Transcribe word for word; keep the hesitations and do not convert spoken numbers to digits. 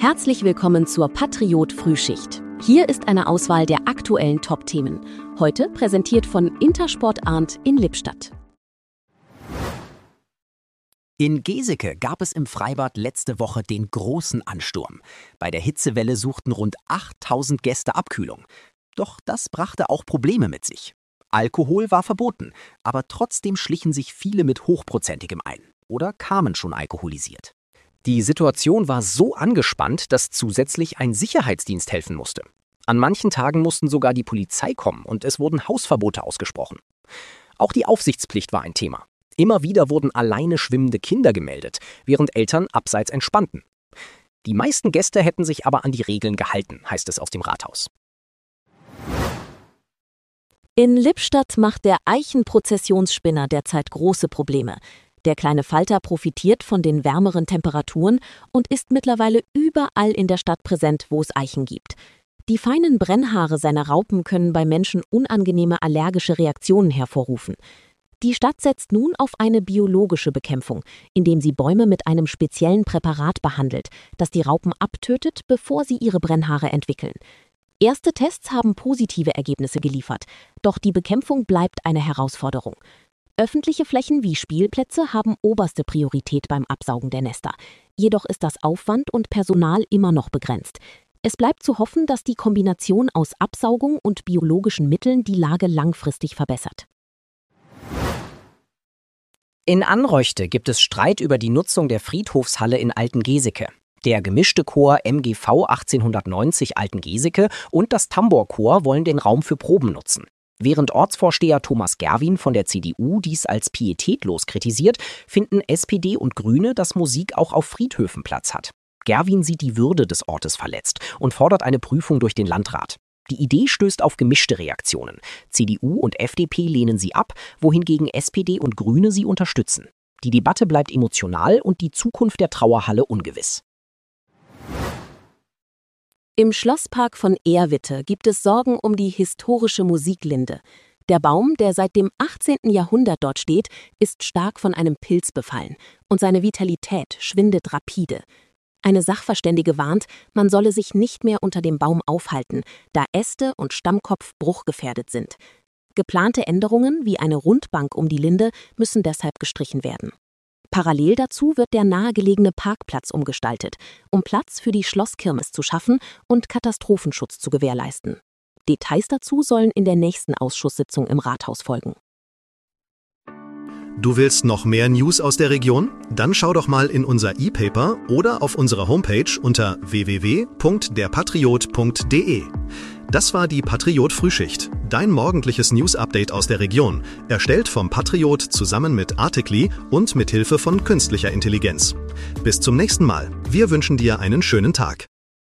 Herzlich willkommen zur Patriot Frühschicht. Hier ist eine Auswahl der aktuellen Top-Themen. Heute präsentiert von Intersport Arndt in Lippstadt. In Geseke gab es im Freibad letzte Woche den großen Ansturm. Bei der Hitzewelle suchten rund achttausend Gäste Abkühlung. Doch das brachte auch Probleme mit sich. Alkohol war verboten, aber trotzdem schlichen sich viele mit Hochprozentigem ein oder kamen schon alkoholisiert. Die Situation war so angespannt, dass zusätzlich ein Sicherheitsdienst helfen musste. An manchen Tagen mussten sogar die Polizei kommen und es wurden Hausverbote ausgesprochen. Auch die Aufsichtspflicht war ein Thema. Immer wieder wurden alleine schwimmende Kinder gemeldet, während Eltern abseits entspannten. Die meisten Gäste hätten sich aber an die Regeln gehalten, heißt es aus dem Rathaus. In Lippstadt macht der Eichenprozessionsspinner derzeit große Probleme. Der kleine Falter profitiert von den wärmeren Temperaturen und ist mittlerweile überall in der Stadt präsent, wo es Eichen gibt. Die feinen Brennhaare seiner Raupen können bei Menschen unangenehme allergische Reaktionen hervorrufen. Die Stadt setzt nun auf eine biologische Bekämpfung, indem sie Bäume mit einem speziellen Präparat behandelt, das die Raupen abtötet, bevor sie ihre Brennhaare entwickeln. Erste Tests haben positive Ergebnisse geliefert, doch die Bekämpfung bleibt eine Herausforderung. Öffentliche Flächen wie Spielplätze haben oberste Priorität beim Absaugen der Nester. Jedoch ist das Aufwand und Personal immer noch begrenzt. Es bleibt zu hoffen, dass die Kombination aus Absaugung und biologischen Mitteln die Lage langfristig verbessert. In Anreuchte gibt es Streit über die Nutzung der Friedhofshalle in Altengeseke. Der gemischte Chor M G V achtzehnhundertneunzig Altengeseke und das Tambourchor wollen den Raum für Proben nutzen. Während Ortsvorsteher Thomas Gerwin von der C D U dies als pietätlos kritisiert, finden S P D und Grüne, dass Musik auch auf Friedhöfen Platz hat. Gerwin sieht die Würde des Ortes verletzt und fordert eine Prüfung durch den Landrat. Die Idee stößt auf gemischte Reaktionen. C D U und F D P lehnen sie ab, wohingegen S P D und Grüne sie unterstützen. Die Debatte bleibt emotional und die Zukunft der Trauerhalle ungewiss. Im Schlosspark von Ehrwitte gibt es Sorgen um die historische Musiklinde. Der Baum, der seit dem achtzehnten Jahrhundert dort steht, ist stark von einem Pilz befallen und seine Vitalität schwindet rapide. Eine Sachverständige warnt, man solle sich nicht mehr unter dem Baum aufhalten, da Äste und Stammkopf bruchgefährdet sind. Geplante Änderungen wie eine Rundbank um die Linde müssen deshalb gestrichen werden. Parallel dazu wird der nahegelegene Parkplatz umgestaltet, um Platz für die Schlosskirmes zu schaffen und Katastrophenschutz zu gewährleisten. Details dazu sollen in der nächsten Ausschusssitzung im Rathaus folgen. Du willst noch mehr News aus der Region? Dann schau doch mal in unser E-Paper oder auf unserer Homepage unter w w w punkt der patriot punkt d e. Das war die Patriot Frühschicht, dein morgendliches News-Update aus der Region, erstellt vom Patriot zusammen mit Artikli und mit Hilfe von künstlicher Intelligenz. Bis zum nächsten Mal. Wir wünschen dir einen schönen Tag.